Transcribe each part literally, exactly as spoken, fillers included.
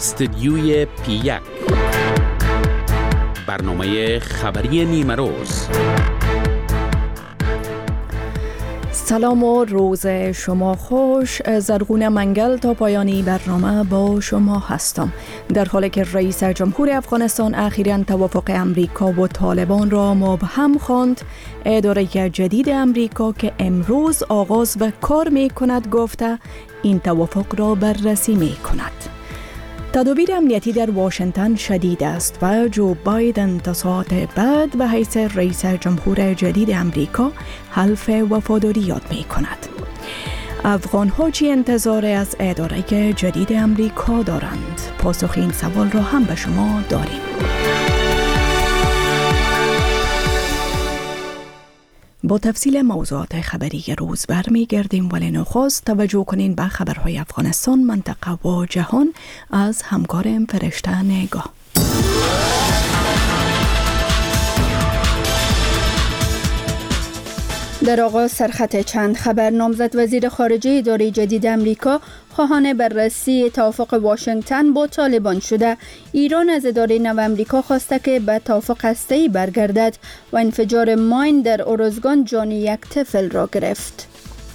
استدیوی پی یک، برنامه خبری نیمه روز. سلام و روز شما خوش. زرغون منگل تا پایانی برنامه با شما هستم. در حالی که رئیس جمهور افغانستان اخیراً توافق امریکا و طالبان را مبهم خواند، اداره جدید امریکا که امروز آغاز به کار می کند گفته این توافق را بررسی می کند. تدابیر امنیتی در واشنگتن شدید است و جو بایدن تا ساعت بعد به حیث رئیس جمهور جدید امریکا حلف وفاداری یاد می کند. افغان ها چی انتظار از اداره جدید امریکا دارند؟ پاسخ این سوال را هم به شما داریم. با تفصیل موضوعات خبری روز برمیگردیم، ولی نخست توجه کنین به خبرهای افغانستان، منطقه و جهان از همکارم فرشته نگاه. در آغاز سرخط چند خبر. نامزد وزیر خارجه اداره جدید امریکا خواهان بررسی توافق واشنگتن با طالبان شده. ایران از اداره نو امریکا خواسته که به توافق هسته‌ای برگردد و انفجار ماین در اروزگان جان یک طفل را گرفت.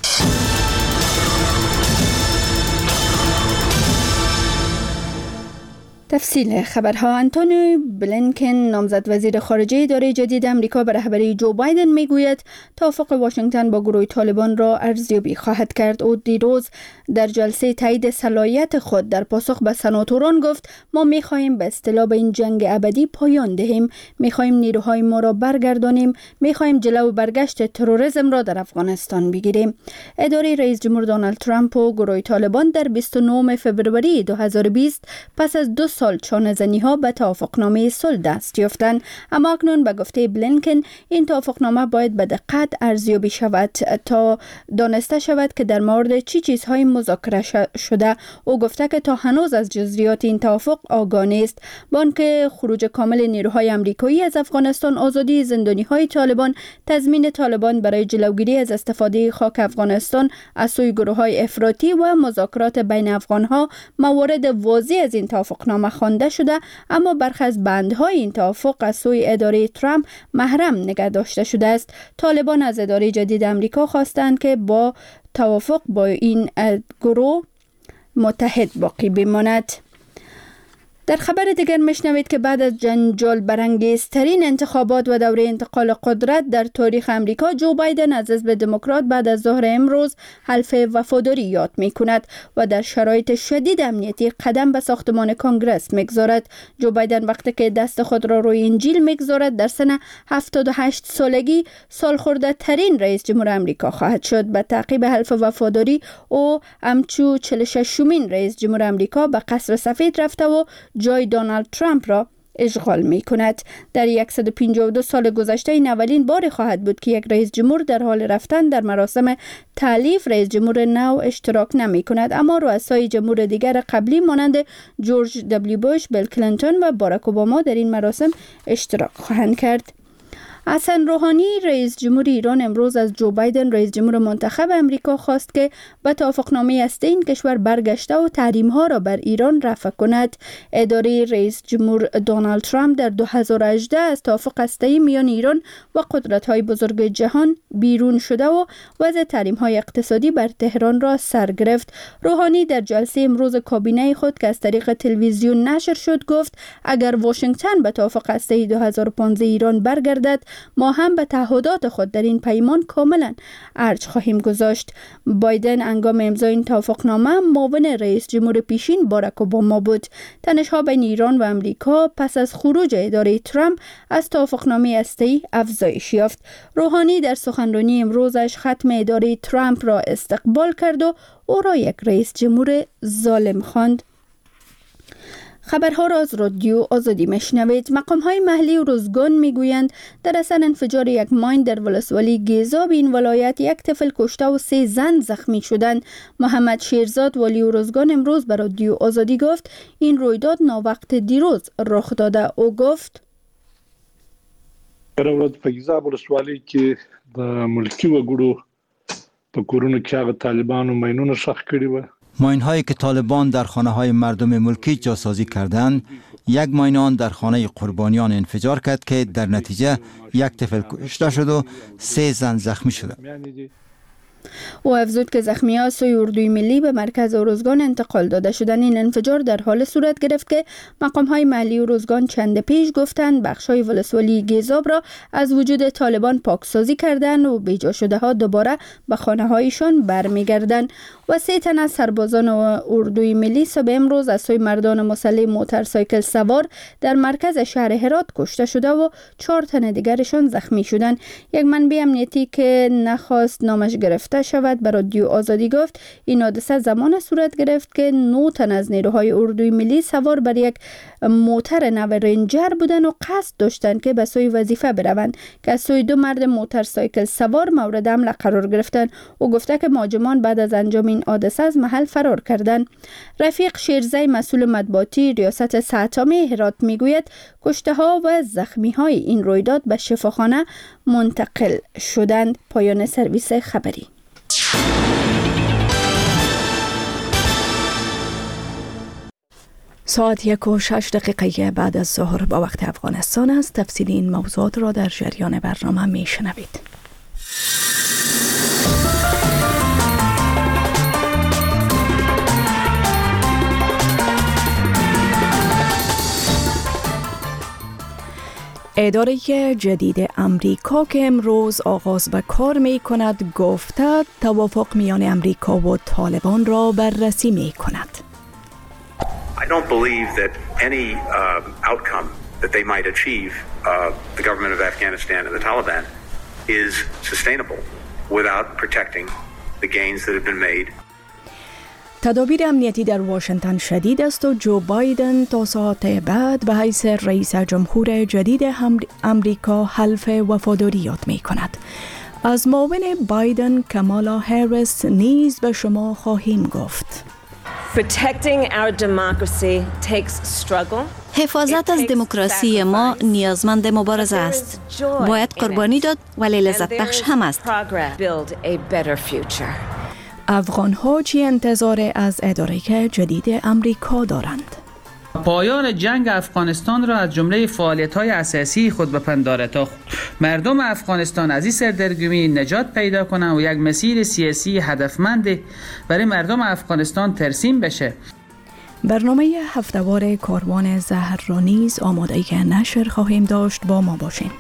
تفصیل خبرها. انتونی بلینکن نامزد وزیر خارجه اداره جدید امریکا به رهبری جو بایدن میگوید توافق واشنگتن با گروه طالبان را ارزیابی خواهد کرد. او دیروز در جلسه تایید صلاحیت خود در پاسخ به سناتوران گفت ما میخواهیم به اصطلاح به این جنگ ابدی پایان دهیم، میخواهیم نیروهای ما را برگردانیم، میخواهیم جلو برگشت تروریسم را در افغانستان بگیریم. اداره رئیس جمهور دونالد ترامپ و گروه طالبان در بیست و نهم فوریه دو هزار و بیست پس از دو سال چانه‌زنی ها به توافقنامه صلح دست یافتند، اما اکنون به گفته بلینکن این توافقنامه باید به دقت ارزیابی شود تا دانسته شود که در مورد چی چیزهای مذاکره شده. او گفته که تا هنوز از جزئیات این توافق آگاه نیست. با آنکه خروج کامل نیروهای آمریکایی از افغانستان، آزادی زندانی‌های طالبان، تضمین طالبان برای جلوگیری از استفاده خاک افغانستان از سوی گروه‌های افراطی و مذاکرات بین افغان‌ها موارد واضح از این توافقنامه خوانده شده، اما برخی از بندهای این توافق از سوی اداره ترامپ محرم نگه داشته شده است. طالبان از اداره جدید آمریکا خواستند که با توافق با این گروه متحد باقی بماند. در خبر دیگر میشنوید که بعد از جنجال برانگیزترین انتخابات و دوره انتقال قدرت در تاریخ امریکا، جو بایدن از حزب دموکرات بعد از ظهر امروز حلف وفاداری یاد می کند و در شرایط شدید امنیتی قدم به ساختمان کنگره میگذارد. جو بایدن وقتی که دست خود را روی انجیل میگذارد در سن هفتاد و هشت سالگی سالخورده ترین رئیس جمهور امریکا خواهد شد. به تعقیب حلف وفاداری او همچو چهل و ششمین رئیس جمهور امریکا به قصر سفید رفته و جای دونالد ترامپ را اشغال می کند. در صد و پنجاه و دو سال گذشته این اولین بار خواهد بود که یک رئیس جمهور در حال رفتن در مراسم تألیف رئیس جمهور نو اشتراک نمی کند، اما رؤسای جمهور دیگر قبلی مانند جورج دبلیو بوش، بیل کلینتون و باراک اوباما در این مراسم اشتراک خواهند کرد. حسن روحانی رئیس جمهور ایران امروز از جو بایدن رئیس جمهور منتخب امریکا خواست که به توافقنامه هسته این کشور برگشته و تحریم‌ها را بر ایران رفع کند. اداره رئیس جمهور دونالد ترامپ در دو هزار و هجده از توافق هسته‌ای میان ایران و قدرت‌های بزرگ جهان بیرون شده و وضع تحریم‌های اقتصادی بر تهران را سر گرفت. روحانی در جلسه امروز کابینه خود که از طریق تلویزیون نشر شد گفت اگر واشنگتن به توافق هسته‌ای دو هزار و پانزده ایران برگردد، ما هم به تعهدات خود در این پیمان کاملا ارج خواهیم گذاشت. بایدن هنگام امضای این توافقنامه معاون رئیس جمهور پیشین باراک اوباما بود. تنش‌ها بین ایران و امریکا پس از خروج اداره ترامپ از توافقنامه هسته‌ای افزایش یافت. روحانی در سخنرانی امروزش ختم اداره ترامپ را استقبال کرد و او را یک رئیس جمهور ظالم خواند. خبرها را از رادیو آزادی میشنوید. مقام‌های محلی اروزگان میگویند در اثر انفجار یک ماین در ولسوالی گیزاب این ولایت یک طفل کشته و سه زن زخمی شدند. محمد شیرزاد والی اروزگان امروز به رادیو آزادی گفت این رویداد ناوقت دیروز رخ داده. او گفت ورځ په گیزاب ولسوالۍ کې د ملکی وګړو په کورونو کې هغه طالبانو ماینونه ښخ کړي و ماین‌هایی که طالبان در خانه‌های مردم ملکی جاسازی کردند، یک ماین آن در خانه قربانیان انفجار کرد که در نتیجه یک طفل کشته شد و سه زن زخمی شد. او افزود که زخمی‌ها سوی اردوی ملی به مرکز اروزگان انتقال داده شدند. این انفجار در حال صورت گرفت که مقام‌های محلی اروزگان چند پیش گفتند بخش‌های ولسوالی گیزاب را از وجود طالبان پاکسازی کردند و بیجا شده ها دوباره به خانه‌هایشان برمیگردند. و سه تن از سربازان اردوی ملی صبح امروز از سوی مردان مسلح موتورسایکل سوار در مرکز شهر هرات کشته شده و چهار تن دیگرشان زخمی شدند. یک منبع امنیتی که نخواست نامش گرفته شود به رادیو آزادی گفت این حادثه زمان صورت گرفت که نه تن از نیروهای اردوی ملی سوار بر یک موتر نو رنجر بودند و قصد داشتند که به سوی وظیفه بروند که از سوی دو مرد موتورسایکل سوار مورد حمله قرار گرفتند. او گفته که مهاجمان بعد از انجام این حادثه از محل فرار کردند. رفیق شیرزی مسئول مطبوعاتی ریاست ساعتامه هرات میگوید کشته ها و زخمی های این رویداد به شفاخانه منتقل شدند. پایان سرویس خبری. ساعت یک و شش دقیقه بعد از ظهر با وقت افغانستان است. تفصیل این موضوعات را در جریان برنامه می شنوید. اداره جدید امریکا که امروز آغاز به کار می کند گفته توافق میان امریکا و طالبان را بررسی می کند. I don't believe that any um, outcome that they might achieve, uh, the government of Afghanistan and the Taliban, is sustainable without protecting the gains that have been made. تدابیر امنیتی در واشنگتن شدید است و جو بایدن تا ساعت بعد به حیث رئیس جمهور جدید امریکا حلف وفاداری یاد می کند. از معاون بایدن کامالا هریس نیز به شما خواهیم گفت. Protecting our democracy takes struggle. حفاظت از دموکراسی ما نیازمند مبارزه است. باید قربانی داد ولی لذت بخش هم است. افغان ها چی انتظار از اداره جدید امریکا دارند؟ پایان جنگ افغانستان را از جمله فعالیت‌های اساسی خود بپنداره تا مردم افغانستان از این سردرگمی نجات پیدا کنند و یک مسیر سیاسی هدفمند برای مردم افغانستان ترسیم بشه. برنامه هفته‌وار کاروان زهر را نیز آماده که نشر خواهیم داشت. با ما باشین.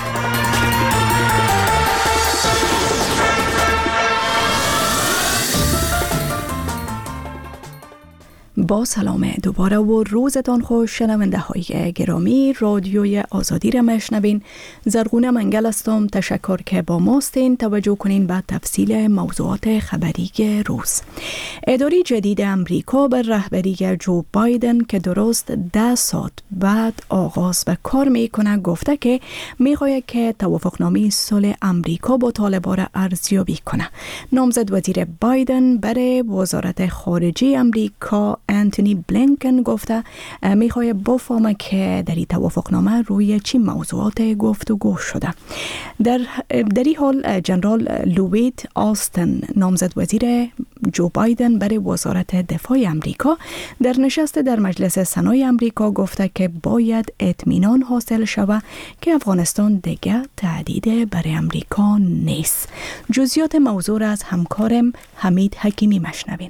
با سلام دوباره و روزتان خوش شنونده های گرامی. رادیوی آزادی را میشنوین. زرغونه منگل هستم. تشکر که با ماستین. توجه کنین به تفصیل موضوعات خبری روز. اداره جدید امریکا بر رهبری جو بایدن که درست ده ساعت بعد آغاز به کار میکنه گفته که میخواد که توافقنامه صلح امریکا با طالبان را ارزیابی کنه. نامزد وزیر بایدن برای وزارت خارجه امریکا انتونی بلینکن گفته میخواد بفهمه که در این توافقنامه روی چی موضوعات گفتگو شده. در در این حال جنرال لوید آستن نامزد وزیر جو بایدن برای وزارت دفاع امریکا در نشست در مجلس سنای امریکا گفته که باید اطمینان حاصل شود که افغانستان دیگه تهدید برای امریکا نیست. جزئیات موضوع را از همکارم حمید حکیمی مشنوین.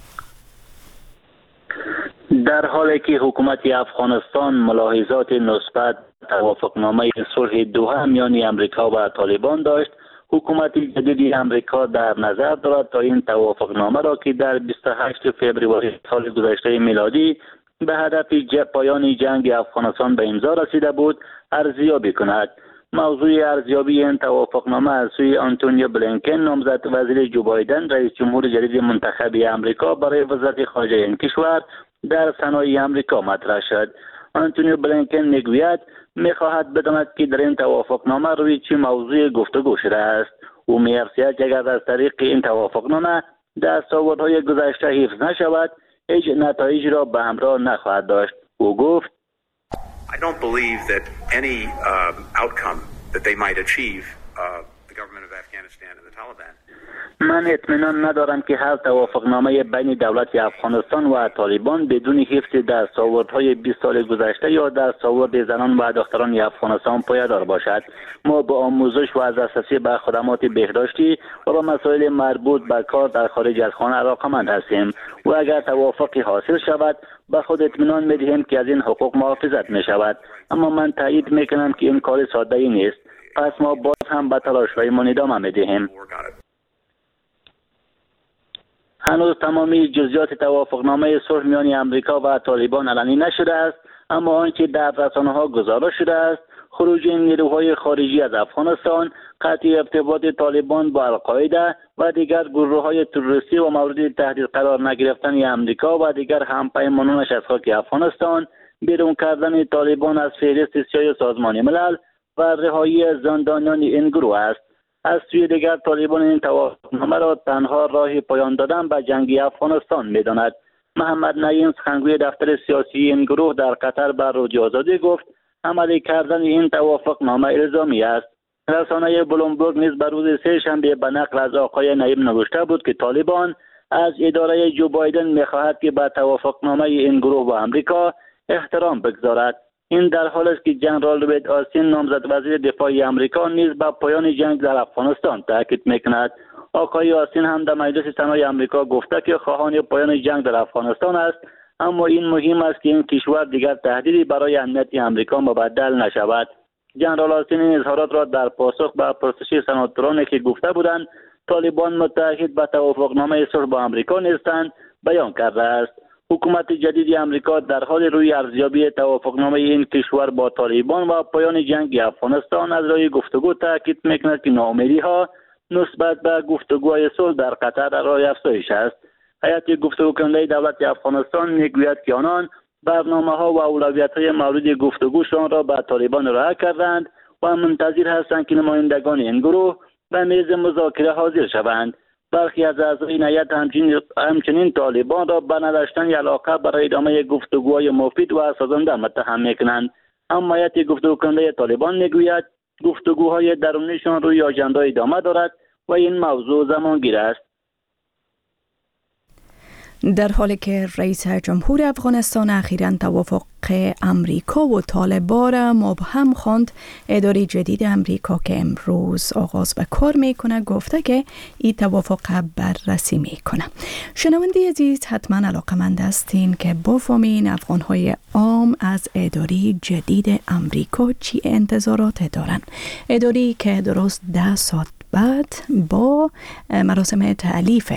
در حالی که حکومت افغانستان ملاحظات مثبت توافقنامه صلح دوحه میان امریکا و طالبان داشت، حکومت جدید امریکا در نظر دارد تا این توافقنامه را که در بیست و هشتم فوریه سال گذشته میلادی به هدف پایان جنگ افغانستان به امضا رسیده بود ارزیابی کند. موضوع ارزیابی این توافقنامه از سوی آنتونی بلینکن نامزد وزیر جو بایدن رئیس جمهور جدید منتخب امریکا برای وزارت خارجه این کشور در سنای امریکا مطرح شد. آنتونی بلینکن میگوید میخواهد بداند که در این توافقنامه روی چه موضوع گفتگو شده است. او می‌افزاید که اگر از طریق این توافقنامه دستاوردهای گذشته حفظ نشود هیچ نتایجی را به همراه نخواهد داشت. او گفت I don't believe that any um, outcome that they might achieve, uh, the government of Afghanistan and the Taliban, من اطمینان ندارم که هر توافقنامه بین دولت افغانستان و طالبان بدون حفظ دستاوردهای بیست سال گذشته یا دستاورد زنان و دختران افغانستان پایدار باشد. ما با آموزش و از دسترسی به خدمات بهداشتی و با مسائل مربوط به کار در خارج از خانه علاقه‌مند هستیم و اگر توافقی حاصل شود به خود اطمینان می‌دهیم که از این حقوق محافظت می‌شود. اما من تایید می‌کنم که این کار ساده‌ای نیست. پس ما باز هم به تلاش‌هایمان ادامه می‌دهیم. هنوز تمامی جزئیات توافقنامه صلح میان امریکا و طالبان علنی نشده است، اما آنچه در رسانه‌ها گزارش شده است خروج نیروهای خارجی از افغانستان، قطع ارتباط طالبان با القاعده و دیگر گروه‌های تروریستی و مورد تهدید قرار نگرفتن امریکا و دیگر همپیمانانش از خاک افغانستان، بیرون کردن طالبان از فهرست سیاه سازمان ملل و رهایی زندانیان این گروه است. از سوی دیگر طالبان این توافقنامه را تنها راه پایان دادن به جنگ افغانستان می‌داند. محمد نعیم سخنگوی دفتر سیاسی این گروه در قطر به رادیو آزادی گفت عملی کردن این توافقنامه الزامی است. رسانه بلومبرگ نیز به روز سه شنبه به نقل از آقای نعیم نوشته بود که طالبان از اداره جو بایدن می‌خواهد که به توافقنامه این گروه با امریکا احترام بگذارد. این در حالی است که جنرال لوید آستین نامزد وزیر دفاع امریکا نیز به پایان جنگ در افغانستان تاکید می‌کند. آقای آستین هم در مجلس سنای امریکا گفته که خواهان پایان جنگ در افغانستان است، اما این مهم است که این کشور دیگر تهدیدی برای امنیت امریکا مبدل نشود. جنرال آستین این اظهارات را در پاسخ به پرسش سناتورانی که گفته بودند طالبان متحد به توافقنامه صلح با امریکا نیستند بیان کرده است. حکومت جدید امریکا در حال روی ارزیابی توافقنامه این کشور با طالبان و پایان جنگ افغانستان از راه گفتگو تاکید می‌کند که ناامیدی‌ها نسبت به گفتگوهای صلح در قطر در راه افزایش است. هیئت گفتگو کننده دولت افغانستان میگوید که آنان برنامه‌ها و اولویت‌های مورد گفتگوشان را به طالبان ارائه کردند و منتظر هستند که نمایندگان این گروه به میز مذاکره حاضر شوند. برخی از اعضای این هیئت همچنین, همچنین طالبان را به نداشتن علاقه برای ادامه گفتگوهای مفید و سازنده متهم میکنند. اما هیئت گفتگو کننده طالبان میگوید گفتگوهای درونیشان روی آژاندا ادامه دارد و این موضوع زمانگیر است. در حالی که رئیس جمهور افغانستان اخیراً توافق امریکا و طالبان را مبهم خواند، اداره جدید امریکا که امروز آغاز به کار میکنه گفته که این توافق بررسی میکنه. شنونده عزیز حتما علاقمند هستین که بفهمین افغانهای عام از اداره جدید امریکا چی انتظارات دارن. اداره که درست ده ساعت بعد با مراسم تألیف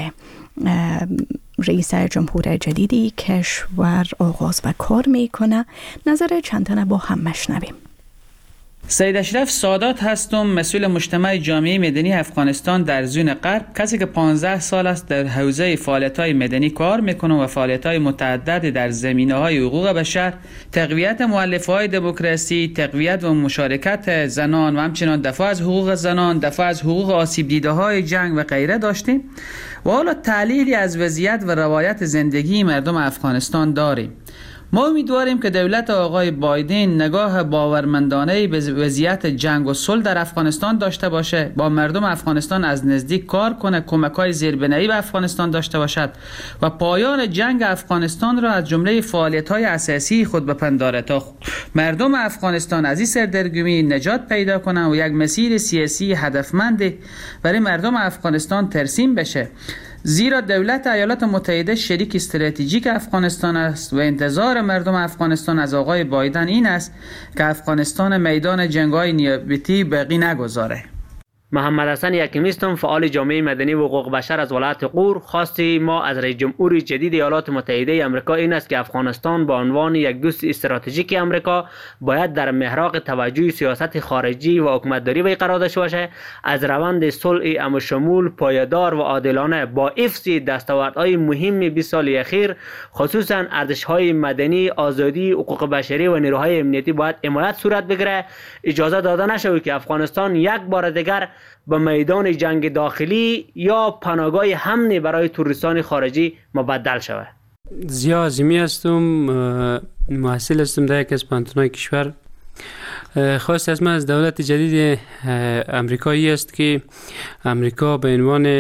رئیس جمهور جدیدی کشور آغاز و کار میکنه. نظر چند تنه با هم مشنویم. سید اشرف سادات هستم، مسئول مجتمع جامعه مدنی افغانستان در زون غرب، کسی که پانزده سال است در حوزه فعالیت‌های مدنی کار میکنم و فعالیت‌های متعدد در زمینه‌های حقوق بشر، تقویت مؤلفه‌های دموکراسی، تقویت و مشارکت زنان و همچنین دفاع از حقوق زنان، دفاع از حقوق آسیب دیده‌های جنگ و غیره داشتیم و حالا تحلیلی از وضعیت و روایت زندگی مردم افغانستان داریم. ما امیدواریم که دولت آقای بایدن نگاه باورمندانه به وضعیت جنگ و صلح در افغانستان داشته باشه، با مردم افغانستان از نزدیک کار کنه، کمک‌های زیربنایی به افغانستان داشته باشد و پایان جنگ افغانستان را از جمله فعالیت‌های اساسی خود بپنداره تا مردم افغانستان از این سردرگمی نجات پیدا کنند و یک مسیر سیاسی هدفمند برای مردم افغانستان ترسیم بشه. زیرا دولت ایالات متحده شریک استراتژیک افغانستان است و انتظار مردم افغانستان از آقای بایدن این است که افغانستان میدان جنگ‌های نیابتی باقی نگذاره. محمد حسن یکمیستم، فعال جامعه مدنی و حقوق بشر از ولایت غور. خواستی ما از رئیس جمهور جدید ایالات متحده آمریکا این است که افغانستان به عنوان یک دوست استراتژیک آمریکا باید در محراق توجه سیاست خارجی و حکومتداری وی قرار داشته باشد. از روند صلح عموشمول، پایدار و عادلانه با حفظ دستاوردهای مهم بیست سال اخیر، خصوصا ارزش‌های مدنی، آزادی، حقوق بشری و نیروهای امنیتی باید حمایت صورت بگیرد. اجازه داده نشود که افغانستان یک بار دیگر به میدان جنگ داخلی یا پناهگاه امن برای توریستان خارجی مبدل شود. زیا عظیمی هستم، محصل هستم در یک از پانتونای کشور. خواست از من از دولت جدید امریکایی است که امریکا به عنوان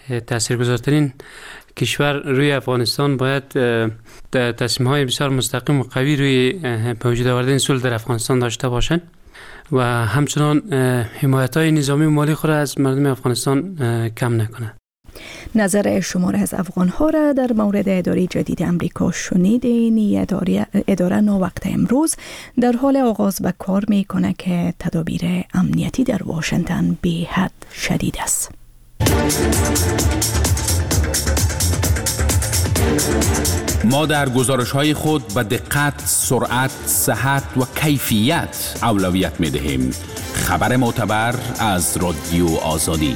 تاثیرگذارترین کشور روی افغانستان باید تصمیم های بسیار مستقیم و قوی روی به وجود آوردن صلح در افغانستان داشته باشند و همچنان حمایت های نظامی و مالی خود را از مردم افغانستان کم نکنند. نظر شمار از افغان ها را در مورد اداره جدید امریکا شنیدین. اداره, اداره ناوقت امروز در حال آغاز به کار می کنه که تدابیر امنیتی در واشنگتن به حد شدید است. ما در گزارش‌های خود به دقت، سرعت، صحت و کیفیت اولویت می‌دهیم. خبر معتبر از رادیو آزادی.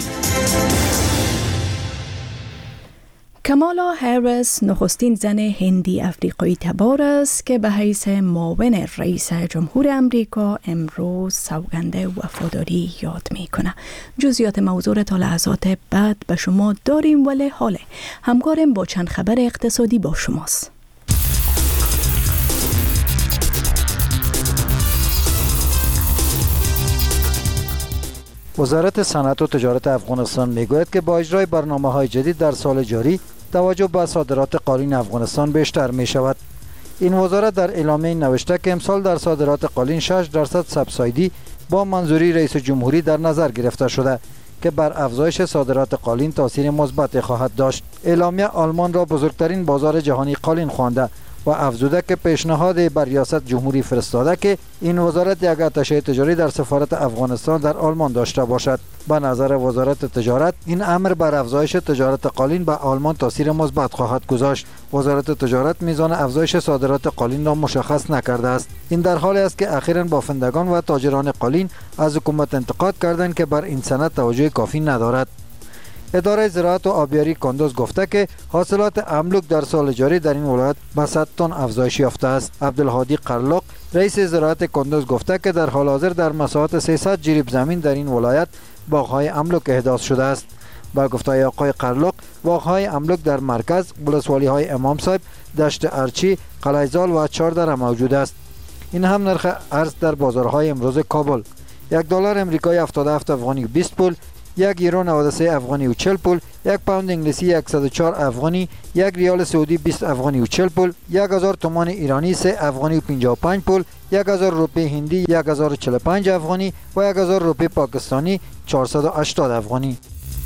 کامالا هریس نخستین زن هندی افریقایی تبار است که به حیث معاون رئیس جمهور امریکا امروز سوگند وفاداری یاد میکنه. جزئیات موضوع تا لحظات بعد به شما داریم، ولی حالا همکارم با چند خبر اقتصادی با شماست. وزارت صنعت و تجارت افغانستان میگوید که با اجرای برنامه‌های جدید در سال جاری توجه به صادرات قالین افغانستان بیشتر می شود. این وزارت در اعلامیه نوشته که امسال در صادرات قالین شش درصد سبسایدی با منظوری رئیس جمهوری در نظر گرفته شده که بر افزایش صادرات قالین تاثیر مثبت خواهد داشت. اعلامیه آلمان را بزرگترین بازار جهانی قالین خوانده و افزوده که پیشنهاد بر ریاست جمهوری فرستاده که این وزارت یک آتشه تجاری در سفارت افغانستان در آلمان داشته باشد. به نظر وزارت تجارت این امر بر افزایش تجارت قالین به آلمان تاثیر مثبت خواهد گذاشت. وزارت تجارت میزان افزایش صادرات قالین را مشخص نکرده است. این در حالی است که اخیراً بافندگان و تاجران قالین از حکومت انتقاد کردند که بر این سند توجه کافی ندارد. اداره زراعت و آبیاری کندوز گفته که حاصلات املوک در سال جاری در این ولایت به صد تن افزایش یافته است. عبدالهادی قرلق رئیس زراعت کندوز گفته که در حال حاضر در مساحت سیصد جریب زمین در این ولایت باغ‌های املوک احداث شده است. با گفته آقای قرلق، باغ‌های املوک در مرکز، ولسوالی‌های امام صاحب، دشت ارچی، قلعه‌زال و چهاردره موجود است. این هم نرخ ارز در بازارهای امروز کابل: یک دلار امریکایی هفتاد و هفت افغانی و بیست پول، یک یورو نود و سه افغانی و چهل پول، یک پوند انگلیسی صد و چهار افغانی، یک ریال سعودی بیست افغانی و چهل پول، یک هزار تومان ایرانی سه افغانی و پنجاه و پنج پول، یک هزار روپیه هندی یک هزار و چهل و پنج افغانی و یک هزار روپیه پاکستانی چهارصد و هشتاد افغانی.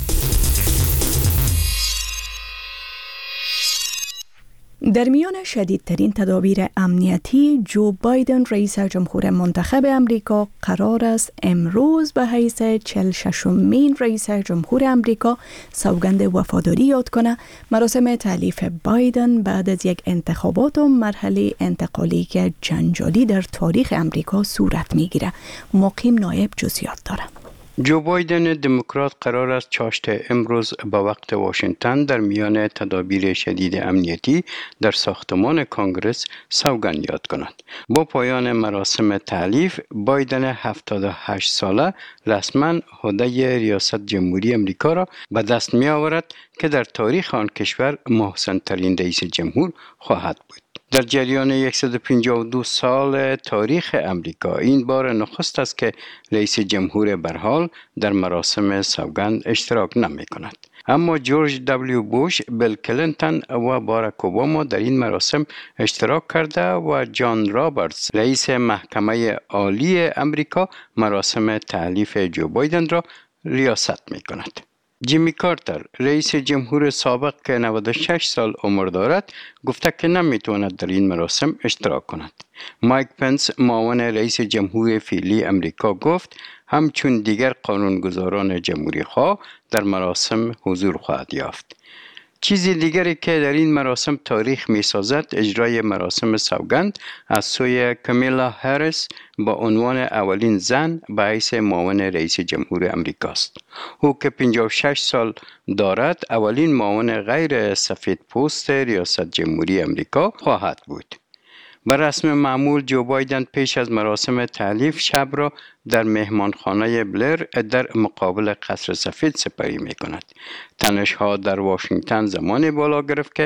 در میان شدیدترین تدابیر امنیتی، جو بایدن رئیس جمهور منتخب امریکا قرار است امروز به حیث چهل و ششمین رئیس جمهور امریکا سوگند وفاداری یاد کنه. مراسم تألیف بایدن بعد از یک انتخابات و مرحله انتقالی که جنجالی در تاریخ امریکا صورت میگیره. مقیم نایب جزئیات داره. جو بایدن دموکرات قرار است چاشت امروز با وقت واشنگتن در میان تدابیر شدید امنیتی در ساختمان کانگرس سوگند یاد کند. با پایان مراسم تألیف، بایدن هفتاد و هشت ساله رسما عهده ریاست جمهوری امریکا را به دست می آورد که در تاریخ آن کشور محسن ترین رئیس جمهور خواهد بود. در جریان صد و پنجاه و دو سال تاریخ امریکا این بار نخست است که رئیس جمهور برحال در مراسم سوگند اشتراک نمی کند. اما جورج دبلیو بوش، بیل کلینتون و باراک اوباما در این مراسم اشتراک کرده و جان رابرتس رئیس محکمه عالی امریکا مراسم تألیف جو بایدن را ریاست می کند. جیمی کارتر رئیس جمهور سابق که نود و شش سال عمر دارد گفته که نمیتواند در این مراسم اشتراک کند. مایک پنس معاون رئیس جمهور فعلی امریکا گفت همچون دیگر قانونگذاران جمهوری خواه در مراسم حضور خواهد یافت. چیزی دیگری که در این مراسم تاریخ می سازد اجرای مراسم سوگند از سوی کامیلا هریس با عنوان اولین زن به حیث معاون رئیس جمهور امریکا است. او که پنجاه و شش سال دارد اولین معاون غیر سفید پوست ریاست جمهوری امریکا خواهد بود. بر رسم معمول جو بایدن پیش از مراسم تألیف شب را در مهمانخانه بلر در مقابل قصر سفید سپری می کند. تنش‌ها در واشنگتن زمان بالا گرفت که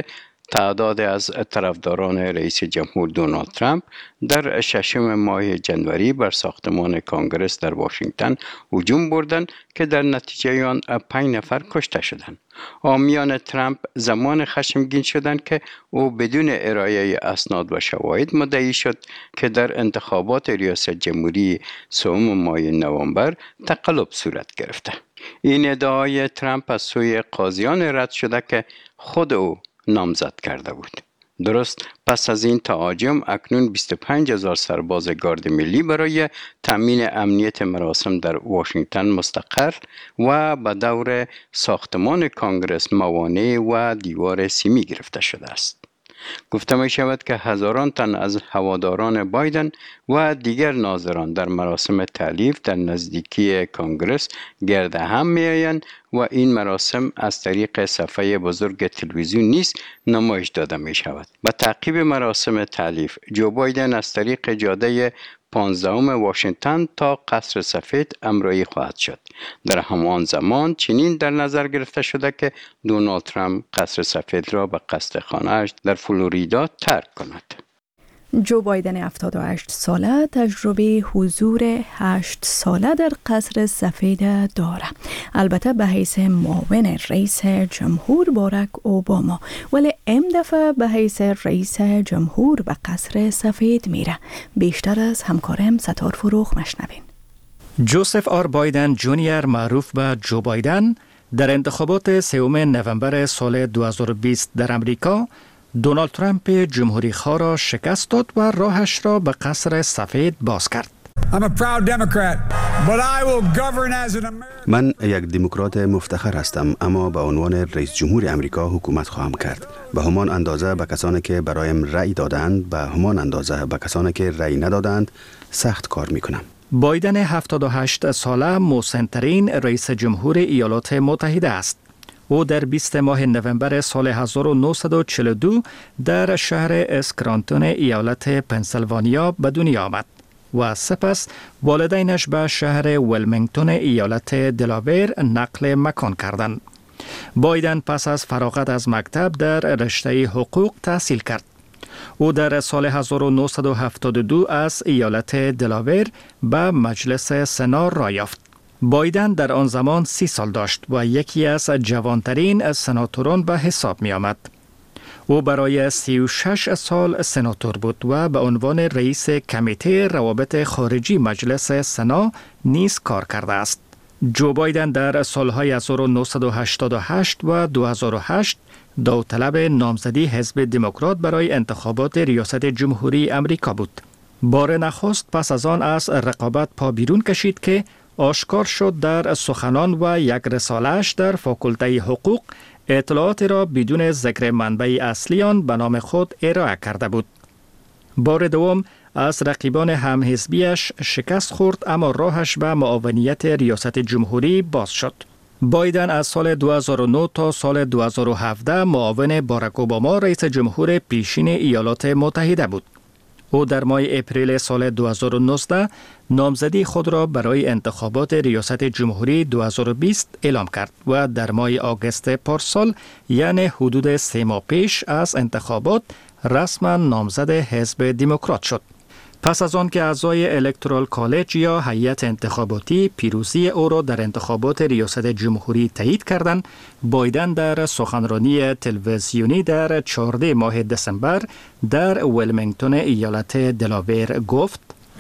تعداد از طرفداران رئیس جمهور دونالد ترامپ در ششم ماه جنوری بر ساختمان کانگرس در واشنگتن هجوم بردند که در نتیجه آن پنج نفر کشته شدند. حامیان ترامپ زمان خشمگین شدند که او بدون ارائه اسناد و شواهد مدعی شد که در انتخابات ریاست جمهوری سوم ماه نوامبر تقلب صورت گرفته. این ادعای ترامپ از سوی قاضیان رد شده که خود او نامزد کرده بود. درست پس از این تهاجم اکنون بیست و پنج هزار سرباز گارد ملی برای تامین امنیت مراسم در واشنگتن مستقر و به دور ساختمان کانگرس موانع و دیوار سیمی گرفته شده است. گفته می شود که هزاران تن از هواداران بایدن و دیگر ناظران در مراسم تألیف در نزدیکی کانگرس گرد هم می آیند و این مراسم از طریق صفحه بزرگ تلویزیون نیز نمایش داده می شود. با تعقیب مراسم تألیف، جو بایدن از طریق جاده پانزدهم واشنگتن تا قصر سفید همراهی خواهد شد. در همان زمان چنین در نظر گرفته شده که دونالد ترامپ قصر سفید را به قصد خانه‌اش در فلوریدا ترک کند. جو بایدن هفتاد و هشت ساله تجربه حضور هشت ساله در قصر سفید داره. البته به حیث معاون رئیس جمهور باراک اوباما، ولی این دفعه به حیث رئیس جمهور به قصر سفید میره. بیشتر از همکارم ستار فروخ مشنوین. جوزف آر بایدن جونیور معروف به جو بایدن در انتخابات سوم نوامبر سال دو هزار و بیست در امریکا دونالد ترامپ جمهوری خواه را شکست داد و راهش را به قصر سفید باز کرد. من یک دموکرات مفتخر هستم، اما به عنوان رئیس جمهور امریکا حکومت خواهم کرد. به همان اندازه به کسانی که برایم رأی دادند، به همان اندازه به کسانی که رأی ندادند سخت کار میکنم. بایدن هفتاد و هشت ساله مسن‌ترین رئیس جمهور ایالات متحده است. او در بیست ماه نوامبر سال هزار و نهصد و چهل و دو در شهر اسکرانتون ایالت پنسیلوانیا به دنیا آمد و سپس والدینش به شهر ولمینگتون ایالت دلاویر نقل مکان کردند. بایدن پس از فراغت از مکتب در رشته حقوق تحصیل کرد. او در سال هزار و نهصد و هفتاد و دو از ایالت دلاویر به مجلس سنا راه یافت. بایدن در آن زمان سی سال داشت و یکی از جوانترین سناتوران به حساب می آمد. او برای سی و شش سال سناتور بود و به عنوان رئیس کمیته روابط خارجی مجلس سنا نیز کار کرده است. جو بایدن در سالهای هزار و نهصد و هشتاد و هشت و دو هزار و هشت داوطلب نامزدی حزب دموکرات برای انتخابات ریاست جمهوری امریکا بود. بار نخست پس از آن از رقابت پا بیرون کشید که آشکار شد در سخنان و یک رساله‌اش در فاکولته حقوق اطلاعات را بدون ذکر منبع اصلی آن به نام خود ارائه کرده بود. بار دوم از رقیبان همحزبیش شکست خورد، اما راهش به معاونیت ریاست جمهوری باز شد. بایدن از سال دو هزار و نه تا سال دو هزار و هفده معاون باراک اوباما رئیس جمهور پیشین ایالات متحده بود. او در ماه اپریل سال دو هزار و نوزده نامزدی خود را برای انتخابات ریاست جمهوری دو هزار و بیست اعلام کرد و در ماه آگوست پارسال، یعنی حدود سه ماه پیش از انتخابات، رسما نامزد حزب دموکرات شد. پس از آن که اعضای الکترال کالج یا هیئت انتخاباتی پیروزی او را در انتخابات ریاست جمهوری تایید کردند، بایدن در سخنرانی تلویزیونی در چهاردهم ماه دسامبر در ولمینگتون ایالت دلاویر گفت: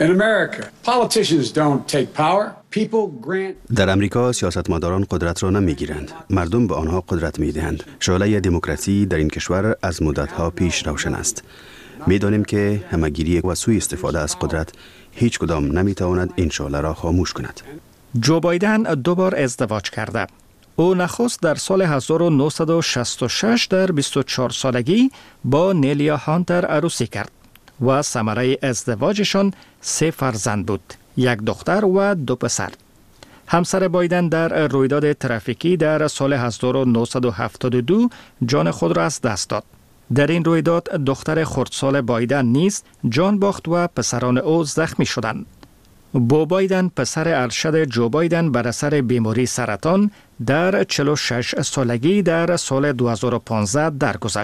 در امریکا سیاستمداران قدرت را نمیگیرند، مردم به آنها قدرت میدهند. شعله دموکراسی در این کشور از مدتها پیش روشن است. میدانیم که همگیری و سوء استفاده از قدرت هیچ کدام نمیتواند این شعله را خاموش کند. جو بایدن دو بار ازدواج کرده. او نخست در سال هزار و نهصد و شصت و شش در بیست و چهار سالگی با نیلیا هانتر عروسی کرد و ثمره ازدواجشان سه فرزند بود، یک دختر و دو پسر. همسر بایدن در رویداد ترافیکی در سال هزار و نهصد و هفتاد و دو جان خود را از دست داد. در این رویداد دختر خردسال بایدن نیز جان باخت و پسران او زخمی شدند. بو بایدن پسر ارشد جو بایدن بر اثر بیماری سرطان در چهل و شش سالگی در سال دو هزار و پانزده درگذشت.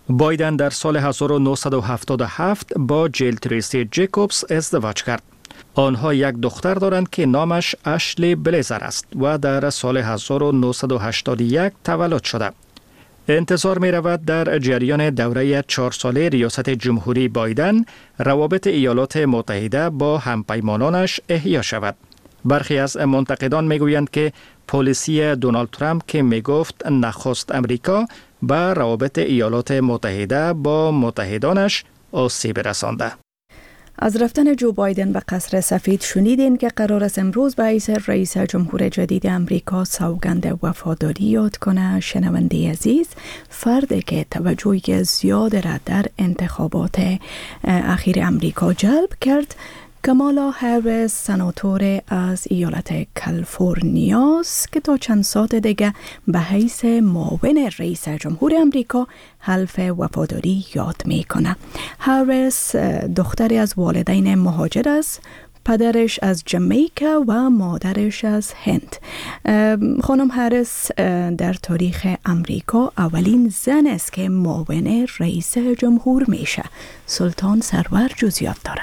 بایدن در سال هزار و نهصد و هفتاد و هفت با جیل تریسی جیکوبز ازدواج کرد. آنها یک دختر دارند که نامش اشلی بلیزر است و در سال هزار و نهصد و هشتاد و یک تولد شده. انتظار می رود در جریان دوره چهار ساله ریاست جمهوری بایدن روابط ایالات متحده با همپیمانانش احیا شود. برخی از منتقدان می گویند که پالیسی دونالد ترامپ که می گفت نخست امریکا به روابط ایالات متحده با متحدانش آسیب رسانده. از رفتن جو بایدن به قصر سفید شنیدین که قرار است امروز به حیث رئیس جمهور جدید امریکا سوگند وفاداری یاد کنه. شنونده عزیز، فردی که توجه زیاد را در انتخابات اخیر امریکا جلب کرد کامالا هریس، سناتور از ایالت کالیفرنیا است که تا چند ساعت دیگه به حیث معاون رئیس جمهور امریکا حلف وفاداری یاد میکنه. هریس دختری از والدین مهاجر است. پدرش از جمیکا و مادرش از هند. خانم هریس در تاریخ امریکا اولین زن است که معاون رئیس جمهور میشه. سلطان سرور جزئیات داره.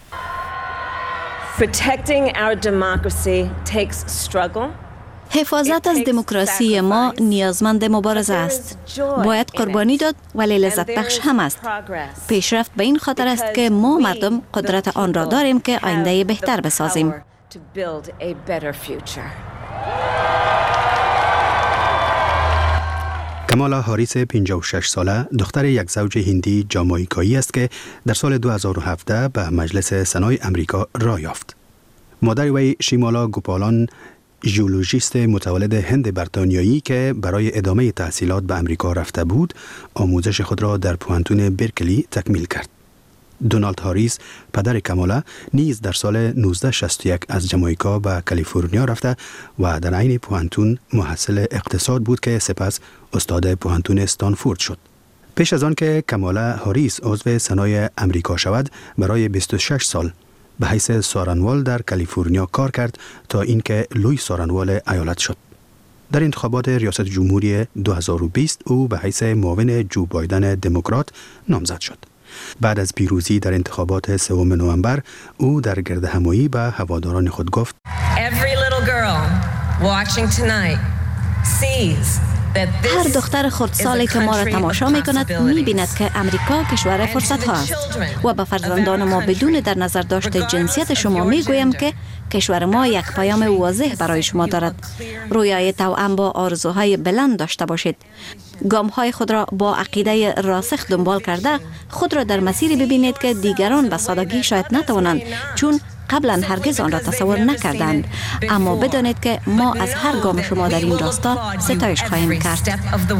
Protecting our democracy takes struggle. حفاظت از دموکراسی ما نیازمند مبارزه است. باید قربانی داد ولی لذت بخش هم است. پیشرفت به این خاطر است که ما مردم قدرت آن را داریم که آینده بهتر بسازیم. کامالا هاریس پنجاه و شش ساله دختر یک زوج هندی جامائیکایی است که در سال دو هزار و هفده به مجلس سنای امریکا راه یافت. مادر وی شیمالا گوپالان ژئولوژیست متولد هند بریتانیایی که برای ادامه تحصیلات به امریکا رفته بود، آموزش خود را در پوهنتون برکلی تکمیل کرد. دونالد هاریس پدر کامالا نیز در سال نوزده شصت و یک از جامائیکا به کالیفرنیا رفته و در عین پوهنتون محصل اقتصاد بود که سپس استاد پوهنتون استانفورد شد. پیش از آن که کامالا هاریس عضو سنای امریکا شود، برای بیست و شش سال به حیث سارنوال در کالیفرنیا کار کرد تا اینکه لوی سارنوال ایالت شد. در انتخابات ریاست جمهوری دو هزار و بیست او به حیث معاون جو بایدن دموکرات نامزد شد. بعد از پیروزی در انتخابات سوم نوامبر او در گردهمایی به هواداران خود گفت: Every little girl watching tonight sees هر دختر خردسالی که ما را تماشا می کند می بیند که امریکا کشور فرصت ها است و به فرزندان ما بدون در نظر داشت جنسیت شما می گویم که کشور ما یک پیام واضح برای شما دارد. رویای توأم با آرزوهای بلند داشته باشید. گام های خود را با عقیده راسخ دنبال کرده خود را در مسیری ببینید که دیگران به سادگی شاید نتوانند، چون قبلا هرگز آن را تصور نکردند. اما بدانید که ما از هر گام شما در این راستا ستایش خواهیم کرد.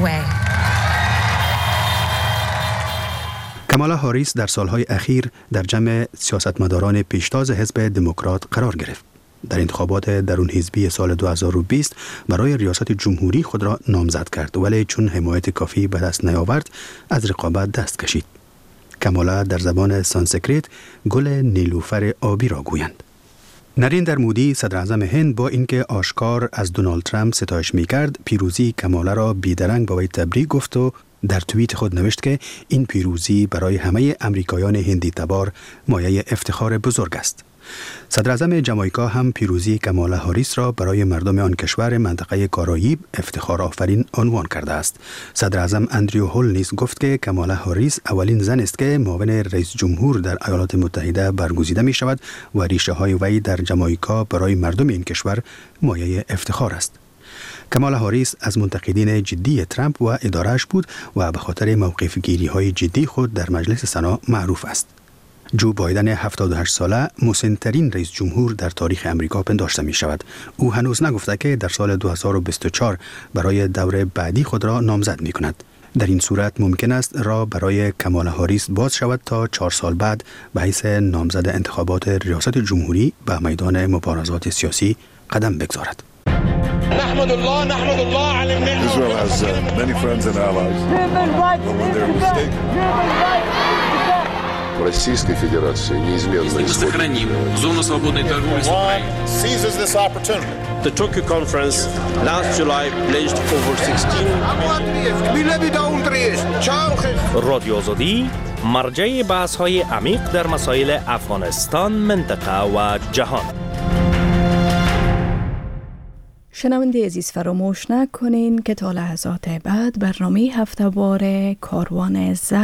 کامالا هاریس در سالهای اخیر در جمع سیاستمداران پیشتاز حزب دموکرات قرار گرفت. در انتخابات درون حزبی سال دو هزار و بیست برای ریاست جمهوری خود را نامزد کرد، ولی چون حمایت کافی به دست نیاورد از رقابت دست کشید. کامالا در زبان سانسکریت گل نیلوفر آبی را گویند. نریندر مودی صدر اعظم هند با اینکه آشکار از دونالد ترامپ ستایش می‌کرد، پیروزی کامالا را بیدرنگ به وی تبریک گفت و در توییت خود نوشت که این پیروزی برای همه امریکایان هندی تبار مایه افتخار بزرگ است. صدر اعظم جامائیکا هم پیروزی کامالا هاریس را برای مردم آن کشور منطقه کارائیب افتخار آفرین عنوان کرده است. صدر اعظم اندریو هول نیز گفت که کامالا هاریس اولین زن است که معاون رئیس جمهور در ایالات متحده برگزیده می شود و ریشه های وی در جامائیکا برای مردم این کشور مایه افتخار است. کامالا هاریس از منتقدین جدی ترامپ و ادارهش بود و به خاطر موقف گیری های جدی خود در مجلس سنا معروف است. جو بایدن هفتاد و هشت ساله مسن‌ترین رئیس جمهور در تاریخ امریکا پنداشته می شود. او هنوز نگفته که در سال دو هزار و بیست و چهار برای دور بعدی خود را نامزد می کند. در این صورت ممکن است راه برای کامالا هاریس باز شود تا چهار سال بعد به حیث نامزد انتخابات ریاست جمهوری به میدان مبارزات سیاسی قدم بگذارد. نحمد الله نحمد الله على النعمة. Israel has uh, many friends and allies. But when they're mistaken. Российской Федерации неизменно исходит. Сохраним зону свободной торговли с Украиной. Seizes this opportunity The Tokyo conference last July pledged over sixteen رادیو آزادی مرجع بحث های عمیق در مسائل افغانستان، منطقه و جهان. شنونده عزیز فراموش نکنین که تا لحظات بعد برنامه هفته‌وار کاروان زرد